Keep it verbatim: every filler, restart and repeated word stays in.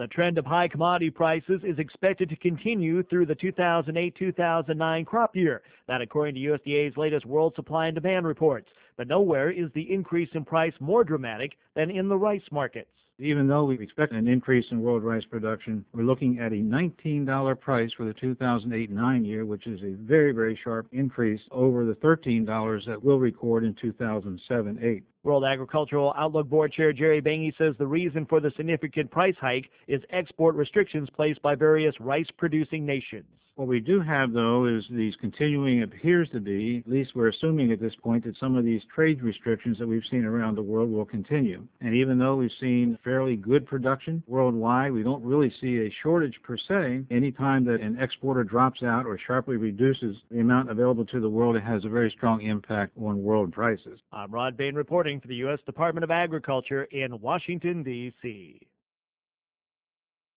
The trend of high commodity prices is expected to continue through the two thousand eight two thousand nine crop year. That according to U S D A's latest world supply and demand reports. But nowhere is the increase in price more dramatic than in the rice markets. Even though we expect an increase in world rice production, we're looking at a nineteen dollar price for the two thousand eight nine year, which is a very, very sharp increase over the thirteen dollars that we'll record in two thousand seven eight. World Agricultural Outlook Board Chair Jerry Bangy says the reason for the significant price hike is export restrictions placed by various rice-producing nations. What we do have, though, is these continuing, appears to be, at least we're assuming at this point, that some of these trade restrictions that we've seen around the world will continue. And even though we've seen fairly good production worldwide, we don't really see a shortage per se. Anytime that an exporter drops out or sharply reduces the amount available to the world, it has a very strong impact on world prices. I'm Rod Bain reporting for the U S Department of Agriculture in Washington, D C